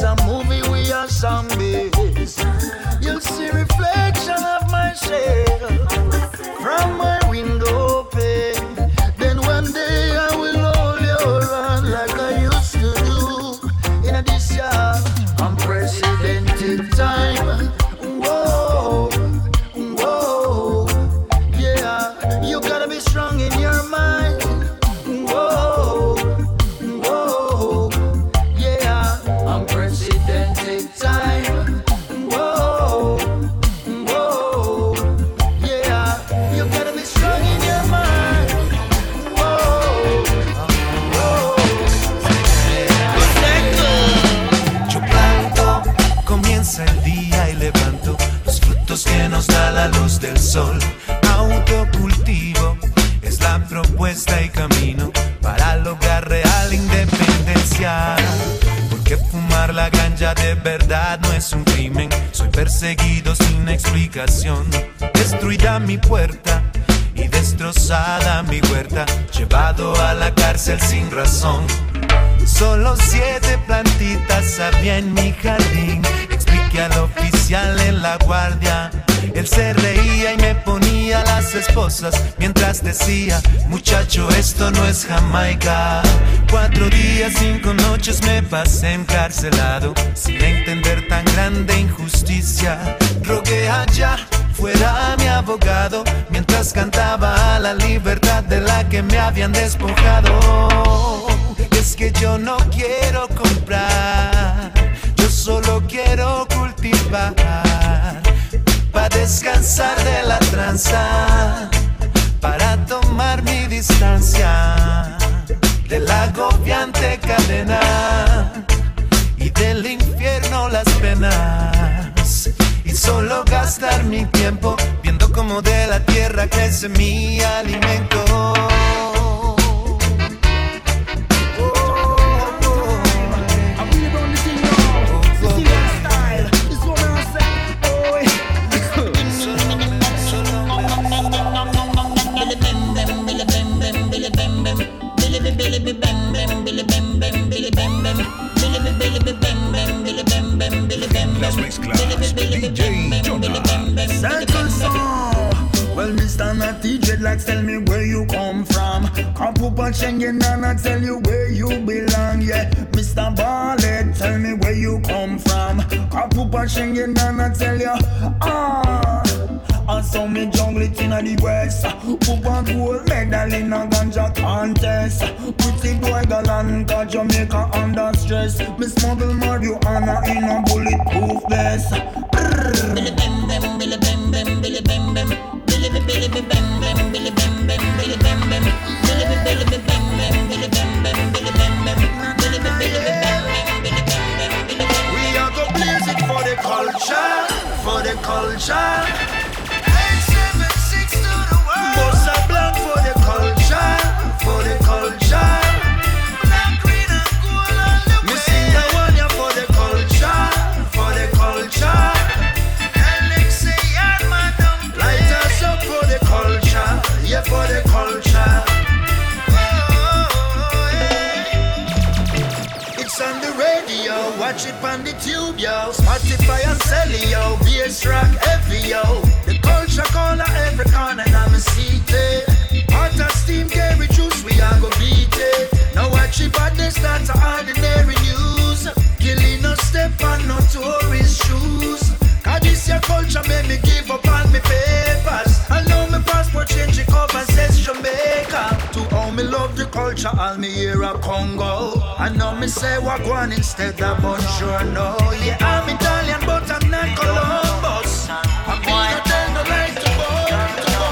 a movie we are zombies. You'll see reflection of myself from my window pane. Then one day I will hold your hand like I used to do in this year unprecedented time. Whoa, whoa, yeah. You gotta be strong in your mind. Whoa, whoa, yeah. Unprecedented time. Whoa, whoa, yeah. You gotta be strong in your mind. Whoa, whoa. Yo planto, comienza el día y levanto los frutos que nos da la luz del sol. Autocultivo es la propuesta y camino para lograr real independencia. Porque fumar la ganja de verdad no es un crimen. Soy perseguido sin explicación. Destruida mi puerta y destrozada mi huerta. Llevado a la cárcel sin razón. Solo 7 plantitas había en mi jardín. Expliqué al oficial en la guardia. Él se reía y me ponía las esposas mientras decía: muchacho, esto no es Jamaica. 4 días, 5 noches me pasé encarcelado sin entender tan grande injusticia. Rogué allá fuera mi abogado mientras cantaba a la libertad de la que me habían despojado. Es que yo no quiero comprar, yo solo quiero cultivar, para descansar de la tranza, para tomar mi distancia de la agobiante cadena y del infierno las penas, y solo gastar mi tiempo viendo cómo de la tierra crece mi alimento. Las mezclas DJ Jonah. Circle song. Well, Mr. Natty Dreadlocks, tell me where you come from. Come up and Schengen and I tell you where you belong. Yeah, Mr. Barlet, tell me where you come from. Come up and Schengen and I tell you, and so me jungle it in the west. Who want gold medal in a ganja contest? Pretty boy Galanka, Jamaica under stress. Me smuggle marijuana in a bulletproof vest. Billy bim bim, billy bim bim, billy bim bim, billy bim billy bim bim, billy bim bim, billy bim bim, billy bim billy bim bim, billy bim bim, billy bim bim, billy bim billy bim bim, billy bim bim, billy bim. We are go blaze it for the culture, for the culture. Bossa Blanc for the culture, for the culture. Black, green and gold on the way. Me sing the one ya for the culture, for the culture. Alexei and Madam, light us up for the culture, yeah, for the culture. Oh, yeah. It's on the radio, watch it on the tube, yo. Spotify and Celly, yo. Bass rock heavy, yo. The culture corner every corner, and I'm a seated. Hot as steam, carry juice, we are go beat it. Now watch it, but this not ordinary news. Killing no step on no tourist shoes. Cause this your culture made me give up on me papers. I know my passport change it up and says Jamaica. To all me love the culture, all me hear a Congo. I know me say Wagwan instead of bonjour, no. Yeah, I'm Italian, but I'm not Columbus. I'm mean, I tell the right to go, to go.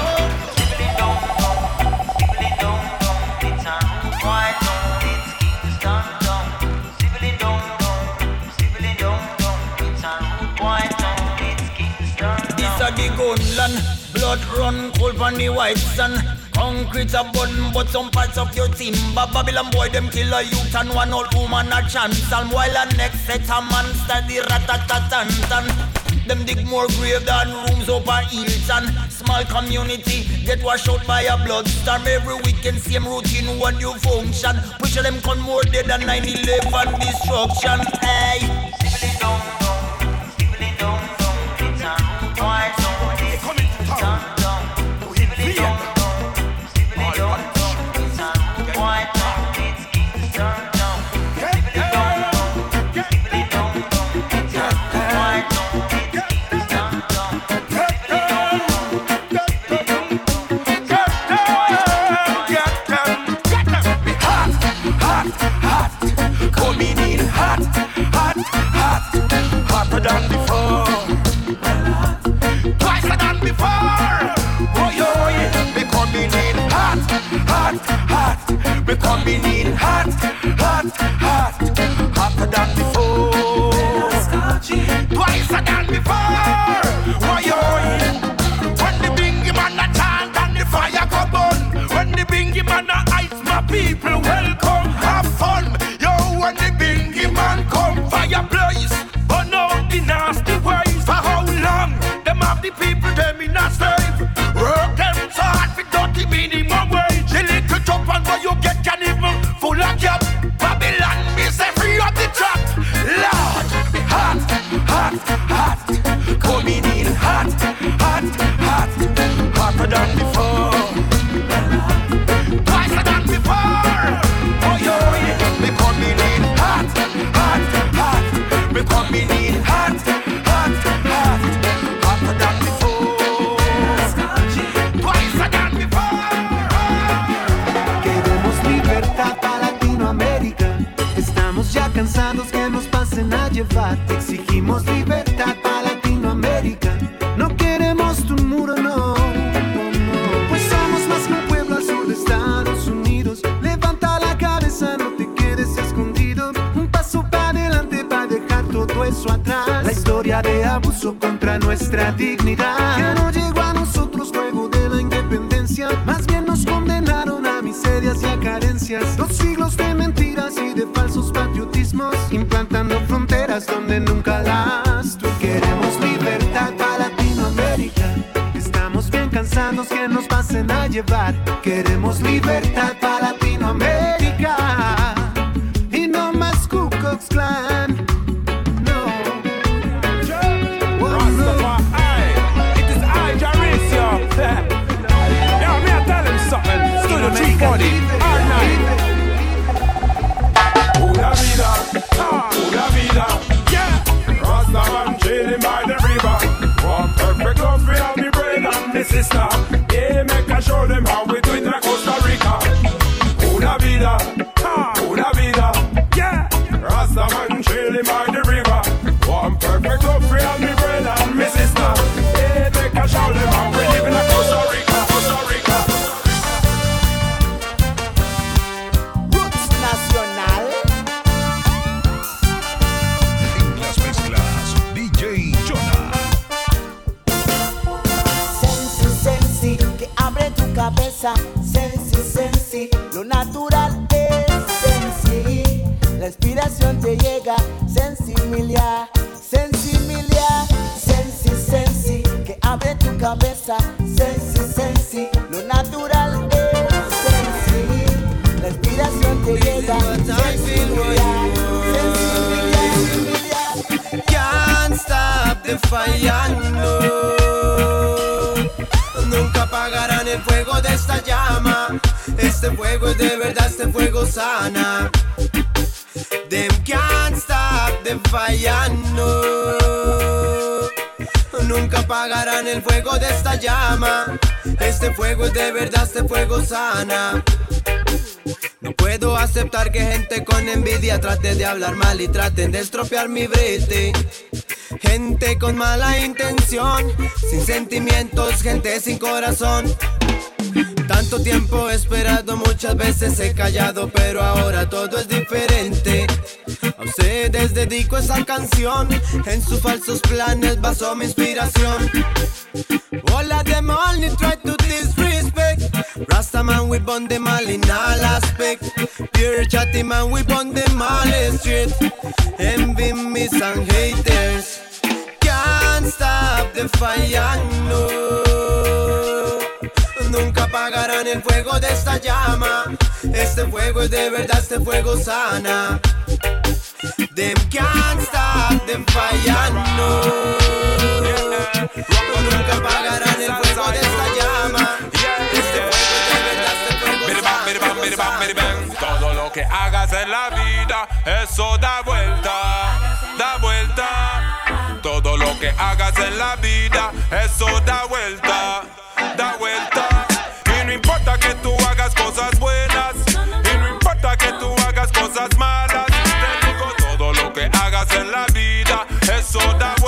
This a the gunland, blood run cold on the white sun. Concrete a button, but some parts of your timber. Babylon boy, them kill a youth and one old woman a chance. And while a next set a monster, the rat-a-tat-tan-tan. Them dig more grave than rooms up a Hilton. Small community get washed out by a bloodstorm. Every weekend same routine, one new function. Push them con more dead than 9/11 destruction. Hey, than before. Twice than before. Oh, yo, we coming in hot, hot, hot. We coming in hot, hot, hot. Hotter than before. Twice than before. Oh, yo, when the bingy man a chant and the fire go burn. When the bingy man a ice, my people welcome, have fun. Yo, when the bingy man come, fire blaze, burn out the nasty ways. For how long? Them have the people, them in a slave. Work them so hard for dirty minimum wage. The little chop and where you get can even full of cap. Babylon, me say free up the trap. Lord, hot, hot, hot. Coming in hot, hot, hot. Hotter than before. Twice than before. Oh, yo, we coming in hot, hot, hot. We coming in hot, hot, hot. Hotter than before. Twice than before. Queremos libertad para Latinoamérica. Estamos ya cansados que nos pasen a llevar. Exigimos libertad para Latinoamérica. No queremos tu muro, no, no, no. Pues somos más que un pueblo al sur de Estados Unidos. Levanta la cabeza, no te quedes escondido. Un paso para adelante para dejar todo eso atrás. La historia de abuso contra nuestra dignidad, que no llegó a nosotros luego de la independencia. Más bien nos condenaron a miserias y a carencias. 2 siglos de mentiras y de falsos patriotismos, implantando fronteras donde nunca las tuvo. Queremos libertad para Latinoamérica. Estamos bien cansados que nos pasen a llevar. Queremos libertad para Latinoamérica. Y no más Ku Klux Klan. No. Oh, no. It is I, Jaricio. Now, me I tell him something. Studio 340. All night. Pura vida, pura vida. Yeah. Rastaman chilling by the river. One perfect love for all me brother and me sister. Yeah, make I show them how we do it in Costa Rica. Pura vida, pura vida. Yeah. Rastaman chilling by the river. One perfect love for all me brother and me sister. Yeah, make I show them how we live in Costa Rica, Costa Rica. Roots Nacional. En las mezclas, DJ Jonah. Sensi, sensi, que abre tu cabeza. Sensi, sensi, lo natural es sensi. La inspiración te llega. Sensimilia, sensimilia. Sensi, sensi, que abre tu cabeza. Sensi, sensi, lo natural es sensi. La inspiración te llega. Sensimilia, sensimilia. Can't stop the fallando. Nunca apagarán el fuego de esta llama. Este fuego es de verdad, este fuego sana. Them can't stop the fallando. Nunca apagarán el fuego de esta llama. Este fuego es de verdad, este fuego sana. No puedo aceptar que gente con envidia trate de hablar mal y traten de estropear mi brete. Gente con mala intención, sin sentimientos, gente sin corazón. Tanto tiempo he esperado, muchas veces he callado, pero ahora todo es diferente. A ustedes dedico esa canción, en sus falsos planes basó mi inspiración. All of them only try to disrespect. Rastaman, we burn them all in all aspect. Pure chatty man, we burn them all straight. Envy, miss and haters can't stop the fire, no. Nunca apagarán el fuego de esta llama. Este fuego es de verdad, este fuego sana. Them can't stop the fire, no. Nunca apagarán el fuego de esta llama. Este fuego es de verdad, este fuego sana. Todo lo que hagas en la vida, eso da vuelta, da vuelta. Todo lo que hagas en la vida, eso da vuelta, da vuelta. Y no importa que tú hagas cosas buenas, y no importa que tú hagas cosas malas. Te digo, todo lo que hagas en la vida, eso da vuelta.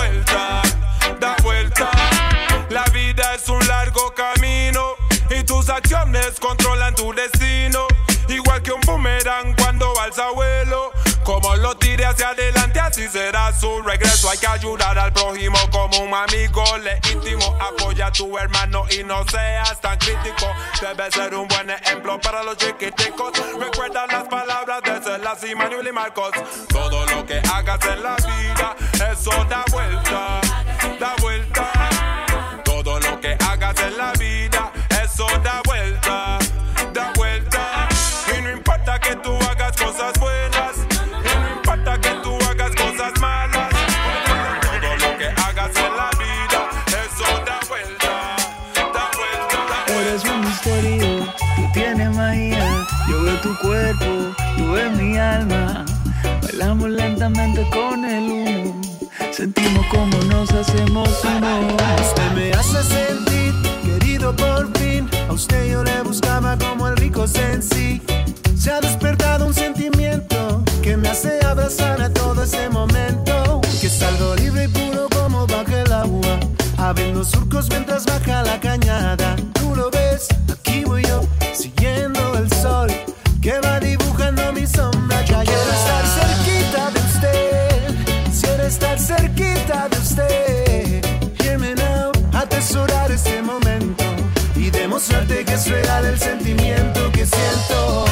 acciones controlan tu destino. Igual que un boomerang cuando va al abuelo. Como lo tire hacia adelante, así será su regreso. Hay que ayudar al prójimo como un amigo legítimo. Apoya a tu hermano y no seas tan crítico. Debe ser un buen ejemplo para los chiquiticos. Recuerda las palabras de Selassie, Manuel y Marcos. Todo lo que hagas en la vida, eso da vuelta, da vuelta. Todo lo que hagas en la vida, eso da vuelta, da vuelta. Y no importa que tú hagas cosas buenas, y no importa que tú hagas cosas malas. Todo lo que hagas en la vida, eso da vuelta, da vuelta, da vuelta. Eres un misterio, tú tienes magia. Yo veo tu cuerpo, tú ves mi alma. Bailamos lentamente con el humo. Sentimos como nos hacemos uno. Usted me hace sentir querido por fin. A usted yo le buscaba como el rico Sensi. Se ha despertado un sentimiento que me hace abrazar a todo ese momento. Que salgo libre y puro como baja el agua. Abriendo surcos mientras baja la cañada. Tú lo ves, aquí voy yo, siguiendo el sol que va dibujando mi sombra. Ya quiero estar cerquita de usted. Quisiera estar cerquita de usted. Hear me now, atesorar este momento y demostrarte que es real el sentimiento que siento.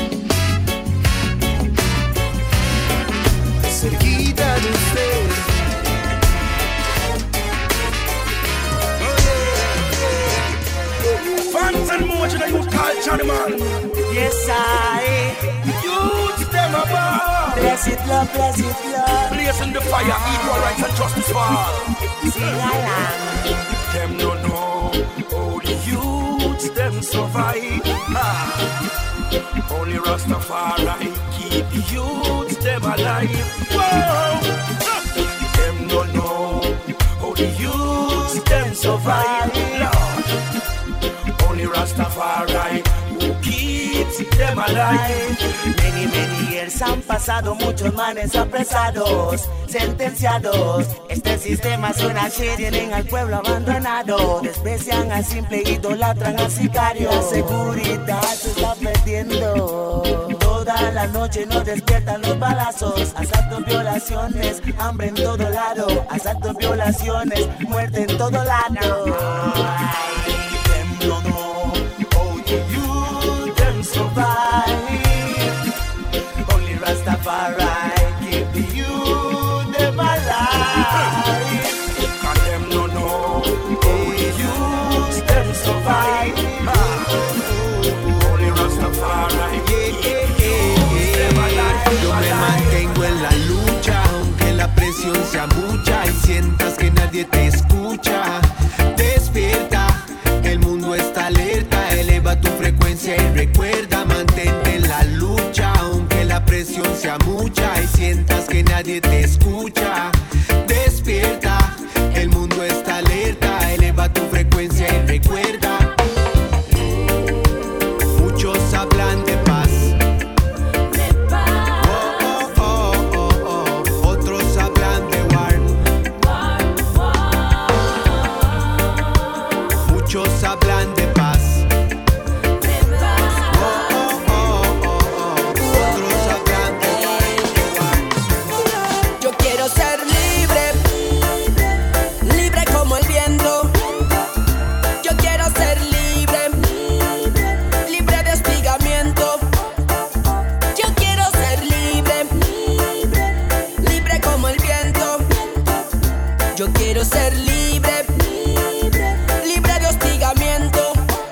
Cerquita de usted. Fans and motion that you call Johnny Man. Yes, I. Youth them above. Bless it, love, bless it, love. Blazing the fire, equal rights and justice for all. Sing along. Them don't know how the youths them survive. Only Rastafari keep the youths them alive. Whoa. Them don't know how the youths them survive. Lord. Only Rastafari who keeps them alive. Many, many years han pasado, muchos manes apresados, sentenciados. Este sistema suena shit, tienen al pueblo abandonado. Desprecian al simple, idolatran al sicario. La seguridad se está perdiendo. Toda la noche nos despiertan los balazos. Asaltos, violaciones, hambre en todo lado. Asaltos, violaciones, muerte en todo lado. Them don't know how the youth them survive. Only Rastafari keep the youth them alive. And them don't know how the youth them survive. Only Rastafari keep the youth them alive. Yo me mantengo en la lucha, aunque la presión sea mucha y sientas que nadie te escucha. Despierta, el mundo está alerta, eleva tu frecuencia y recuerda, mantente en la lucha, aunque la presión sea mucha y sientas que nadie te escucha. Despierta, el mundo está alerta, eleva tu frecuencia y recuerda. Muchos hablan de paz. Otros hablan de war. Muchos hablan de paz. Otros hablan de war. Yo quiero ser libre, libre como el viento. Yo quiero ser libre, libre de hostigamiento. Yo quiero ser libre, libre como el viento. Yo quiero ser libre, libre de hostigamiento.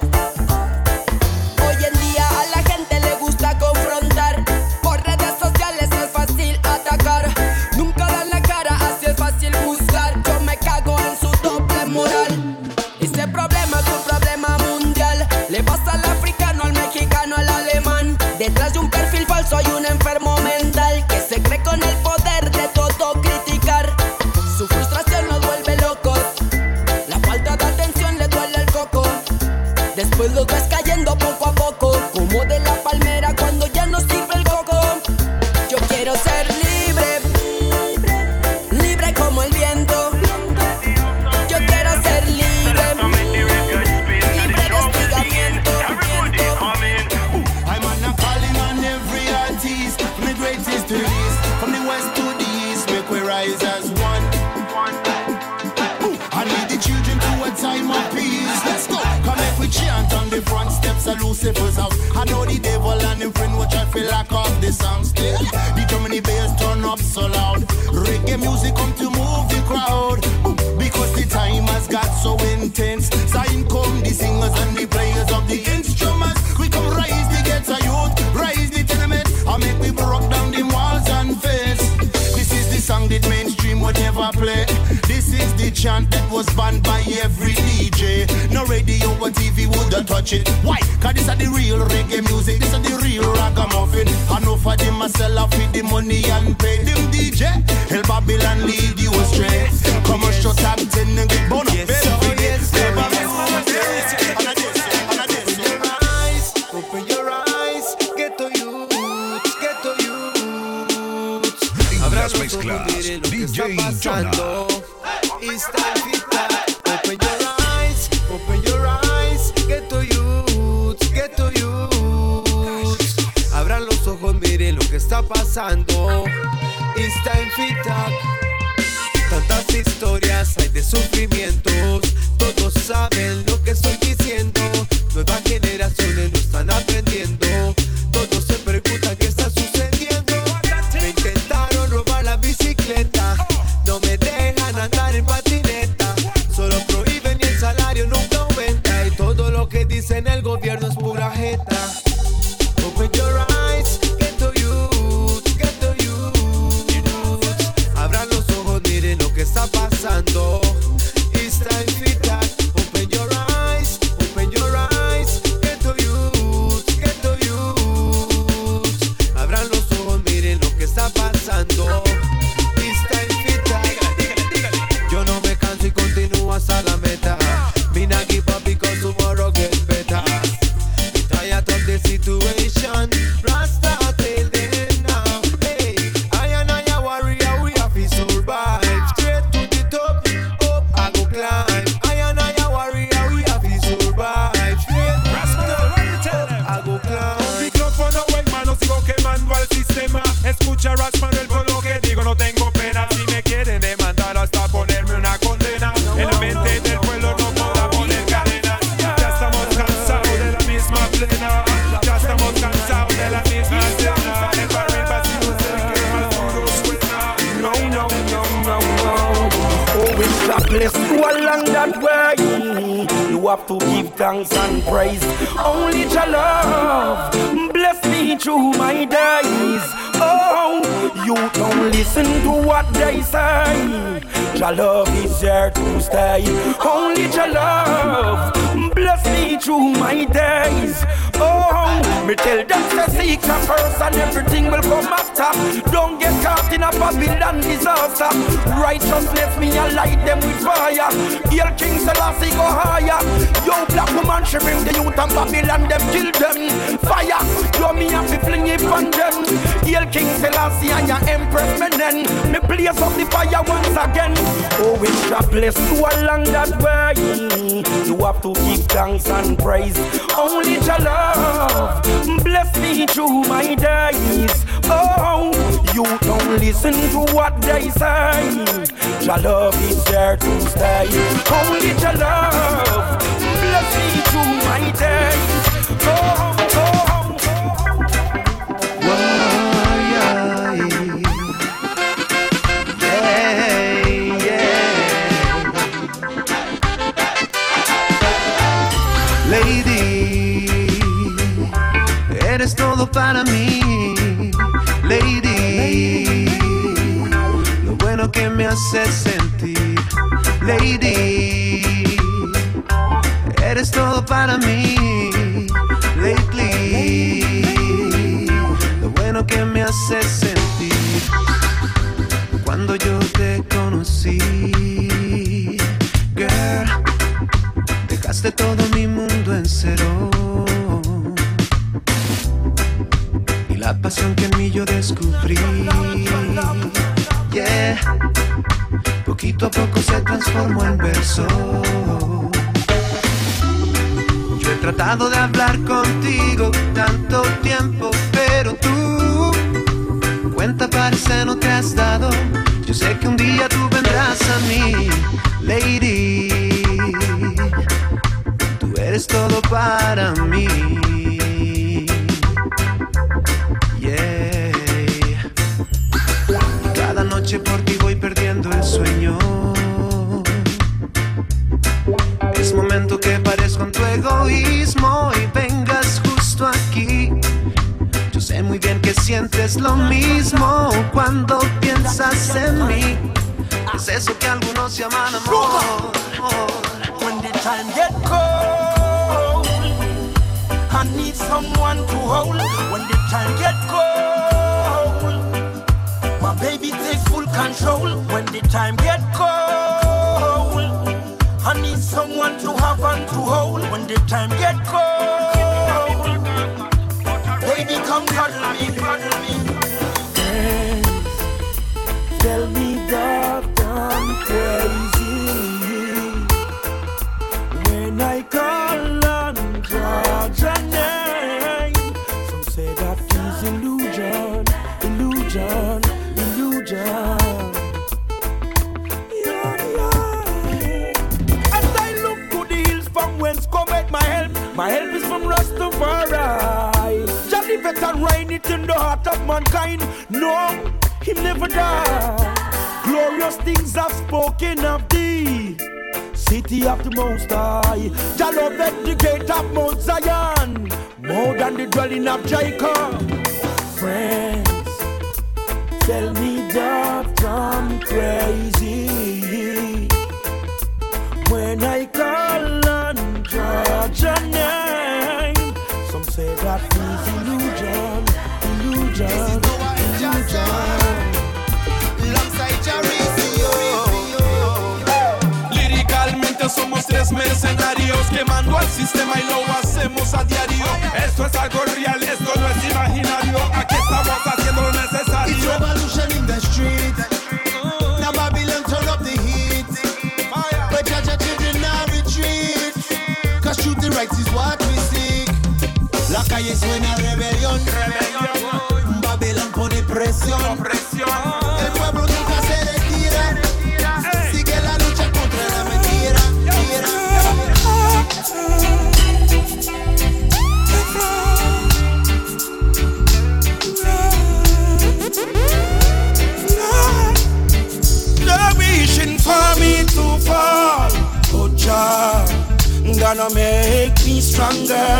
Hoy en día a la gente le gusta confrontar. Por redes sociales es fácil atacar. Nunca dan la cara, así es fácil juzgar. Yo me cago en su doble moral. Este problema es un problema mundial. Le pasa al africano, al mexicano, al alemán. Detrás de un perfil falso hay un enfermo mental que se cree con el poder de todo criticar. Su frustración nos vuelve locos. rise as one. I need the children to a time of peace. Let's go. Come if we chant on the front steps of Lucifer's house. I know the devil and him friend watch I feel like off the song still. The Germany bass turn up so loud. Reggae music come to move the crowd. Because the time has got so intense. Sign come the singers and the players of the instruments. We come rise the ghetto youth, rise the tenement. I make we broke down the walls and face. This is the song that mainstream would never play. This is the chant that was banned by every DJ. No radio or TV would touch it. Why? Cause this is the real reggae music. This is the real ragamuffin. I know for them I sell off with the money and pay them DJ. Help Babylon lead you astray. Come on, shut up, 10 and get bonus. Yes, open your eyes, get to you, get to you. Las mezclas, DJ Jonah. It's time for that. Open your eyes, get to you, get to you. Abran los ojos, miren lo que está pasando. It's time for that. Tantas historias hay de sufrimientos. Todos saben lo que estoy diciendo. Nuevas generaciones lo están aprendiendo. Todos se preguntan qué está sucediendo. Me intentaron robar la bicicleta. No me dejan andar en patineta. Solo prohíben y el salario nunca aumenta. Y todo lo que dicen el gobierno es pura jeta. Open your eyes, get to you, get to you. Abran los ojos, miren lo que está pasando. It's time for that. Open your eyes, get to you, get to you. Abran los ojos, miren lo que está pasando. It's time for that. Yo no me canso y continúo hasta la meta. Me not give up because tomorrow get better. I'm tired of the situation. Rasta till the end now. Hey, I and I a warrior, we have to survive. Straight to the top, up I go climb. I and I a warrior, we have to survive. Straight to the top, up I go climb. Micrófono o en mano sigo quemando al sistema. Escucha Rasmanuel por lo que digo, no tengo pena. Si me quieren demandar hasta ponerme una condena. En la mente del pueblo no podrá poner cadena. Ya estamos cansados de la misma plena. Ya estamos cansados de la misma escena. El barril vacío es el que más duro suena. No, no, no, no, no. Oh, it's a bless you along that way. You have to give thanks and praise. Only your love bless me through my days. Oh, you don't listen to what they say. Your love is here to stay. Only your love bless me through my days. Oh, me tell them to seek her first and everything will come after. Don't get caught in a Babylon disaster. Righteousness me and light them with fire. Hail King Selassie go higher. Yo black woman she bring the youth and Babylon them kill them. Fire, yo me have to fling it on them. Hail King Selassie and your Empress Menen. Me blaze up the fire once again. Oh, it's a bless you along that way. You have to give thanks and praise. Only your love bless me through my days. Oh, you don't listen to what they say. Your love is there to stay. Only your love bless me through my days. Oh, oh. Eres todo para mí, lady. Lo bueno que me haces sentir, lady. Eres todo para mí, lately. Lo bueno que me haces sentir. Cuando yo te conocí, girl, dejaste todo mi mundo en cero. La pasión que en mí yo descubrí, yeah, poquito a poco se transformó en verso. Yo he tratado de hablar contigo tanto tiempo, pero tú cuenta parece no te has dado. Yo Yo sé que un día tú vendrás a mí, lady. Tú eres todo para mí. Yeah. Cada noche por ti voy perdiendo el sueño. Es momento que pares con tu egoísmo y vengas justo aquí. Yo sé muy bien que sientes lo mismo cuando piensas en mí. Es eso que algunos llaman amor. When the time get cold, I need someone to hold. When the time get cold, my baby take full control. When the time get cold, I need someone to have and to hold. When the time get cold, baby come cuddle me, cuddle me. Tell me that I'm crazy when I call on Georgia name. Some say that is illusion, illusion, illusion. As I look to the hills from whence cometh my help is from Rastafari. Jah live it and reign it in the heart of mankind. No, he never died. Glorious things have spoken of thee, city of the Most High. Jah love at the gate of Mount Zion, more than the dwelling of Jacob. Friends, tell me that I'm crazy when I call on Georgia name. Some say that is illusion, illusion, illusion. Líricamente somos tres mercenarios quemando al sistema y lo hacemos a diario. Esto es algo real, esto no es imaginario. Aquí estamos haciendo lo necesario. It's revolution in the street. Now Babylon turn up the heat. But Jaja children now retreat. Cause truth and rights is what we seek. La calle suena rebelión. Babylon pone presión. El pueblo nunca se retira. Sigue la lucha contra la mentira. They're wishing for me to fall, but Jah gonna make me stronger.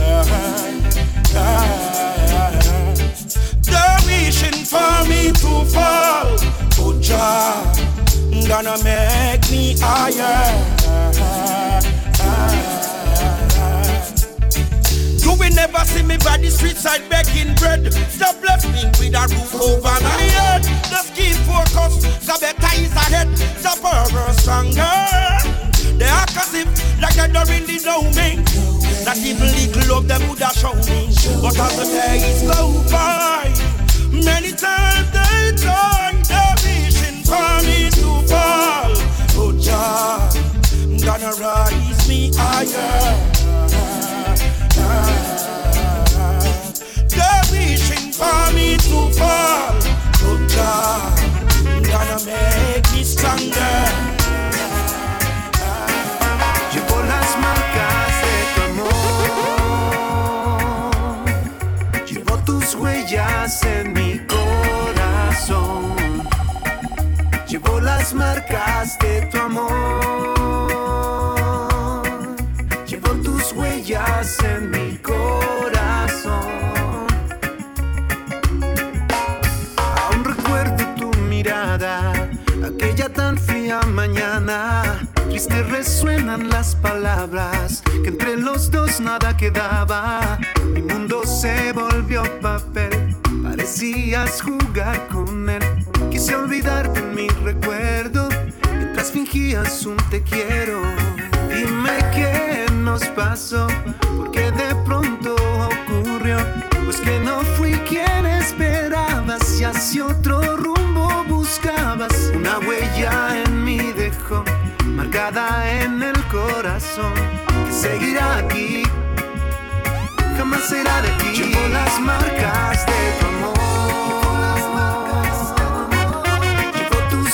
They're wishing for me to fall, but Jah gonna make me higher. You will never see me by the street side begging bread. Stop left me with a roof over my head. Just keep focus, so better is ahead. So forever stronger. They act as if like they don't really know me. That even little love them would have shown me. But as the days go by, many times they try. They're wishing for me to fall. Oh Jah, gonna rise me higher. They're wishing for me to fall. Oh God, gonna make me stronger. Llevo las marcas de tu amor. Llevo tus huellas en mi corazón. Llevo las marcas de tu amor. Llevo tus huellas en mi corazón. Aún recuerdo tu mirada, aquella tan fría mañana. Triste resuenan las palabras, que entre los dos nada quedaba. Mi mundo se volvió papel, parecías jugar con él. Quise olvidarte en mi recuerdo, mientras fingías un te quiero. Dime qué nos pasó, porque de pronto ocurrió. Pues que no fui quien esperabas y hacia otro rumbo buscabas. Una huella en mí dejó, marcada en el corazón, que seguirá aquí, jamás será de ti. Llevo las marcas de tu amor. Llevo tus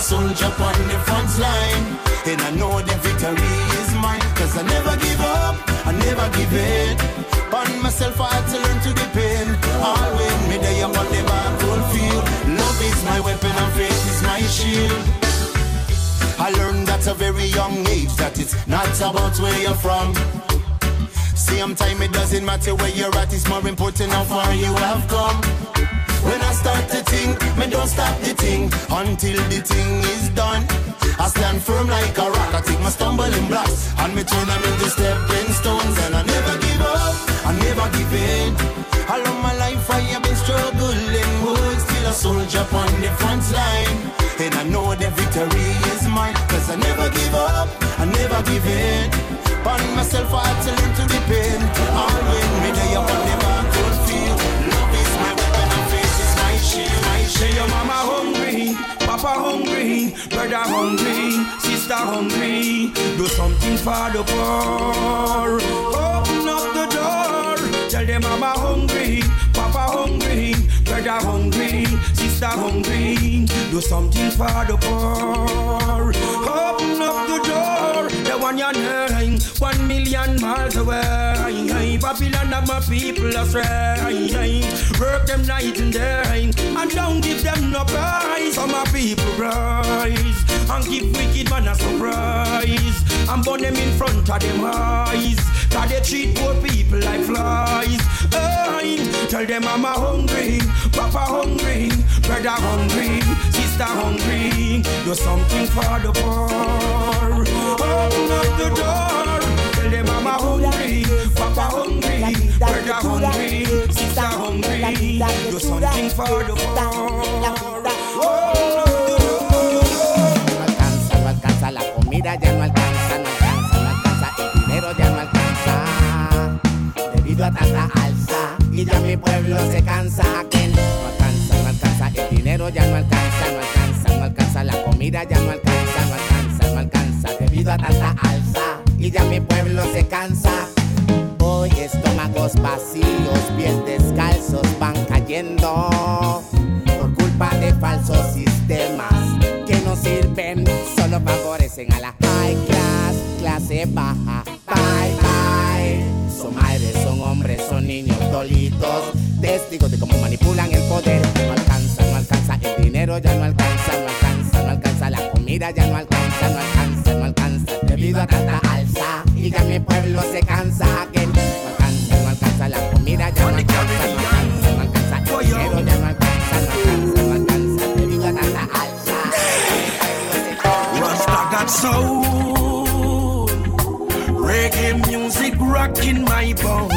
soldier on the front line. And I know the victory is mine. Cause I never give up, I never give in. On myself I had to learn to depend. Always me there on the battlefield. Love is my weapon and faith is my shield. I learned at a very young age that it's not about where you're from. Same time it doesn't matter where you're at, it's more important how far you have come. When I start to think, me don't stop the thing until the thing is done. I stand firm like a rock, I take my stumbling blocks and me turn them into stepping stones. And I never give up, I never give in. All of my life I have been struggling, but still a soldier on the front line. And I know the victory is mine. Cause I never give up, I never give in. On myself I had to learn to depend. Always me there on the battlefield. Love is my weapon and faith is my shield. Say your mama hungry, papa hungry, brother hungry, sister hungry. Do something for the poor. Open up the door. Tell them mama hungry, papa hungry, brother hungry, sister hungry. Do something for the poor. Open up the door. The one you're nine, 1 million miles away. Babylon have my people astray. Work them night and day, and don't give them no prize. So my people rise and give wicked man a surprise, and burn them in front of them eyes. Cause they treat poor people like flies. Tell them mama hungry, papa hungry, brother hungry, sister hungry. Do something for the poor. Open up the door. Tell them mama hungry, papa hungry, brother hungry, sister hungry. Do something for the poor. No alcanza la comida, ya no alcanza, el dinero ya no alcanza. Debido a tanta alza y ya mi pueblo se cansa. No alcanza, el dinero ya no alcanza, la comida ya no alcanza, debido a tanta alza y ya mi pueblo se cansa. Hoy estómagos vacíos, pies descalzos van cayendo por culpa de falsos sistemas que no sirven, solo favorecen a la high class, clase baja. Bye bye. Son madres, son hombres, son niños tolitos, testigos de cómo manipulan el poder. No alcanza, el dinero ya no alcanza, la comida ya no alcanza, debido a tanta alza y ya mi pueblo se cansa. No alcanza, la comida ya no alcanza, el dinero ya no alcanza, debido a tanta alza. Rasta got soul, reggae music rocking my bone.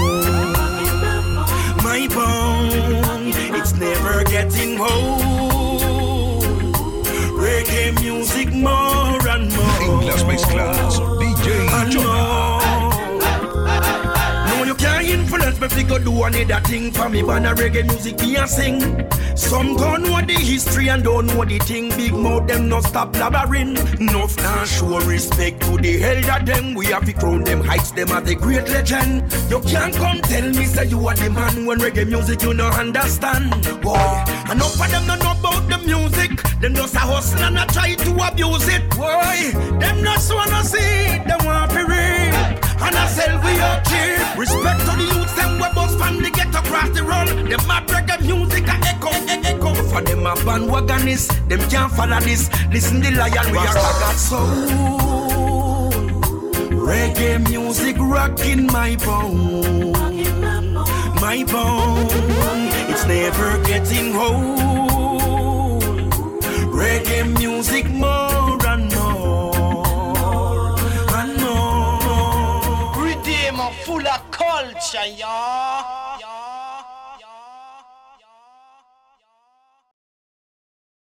My bone, it's never getting old. Reggae music more and more. En las mezclas, DJ Jonah. No, you can't influence me to go do another thing for me. But reggae music me a sing. Some don't know the history and don't know the thing. Big mouth them no stop blabbering. Enough now show respect to the elder them. We have to crown them, heights them as a great legend. You can't come tell me say you are the man when reggae music you no understand. Boy, enough of them don't know about the music. Them just a hustle and a try to abuse it. Boy, them just wanna see it. They want to read and I sell we up cheap. Respect to the youths them we bust from the get across the road. Them mad reggae music a echo. For them a bandwagonists, them can't follow this. Listen the lion, we are got soul. Reggae music rocking my bone. My bone, it's never getting old. Reggae music more and more and more. Rhythm full of culture, y'all.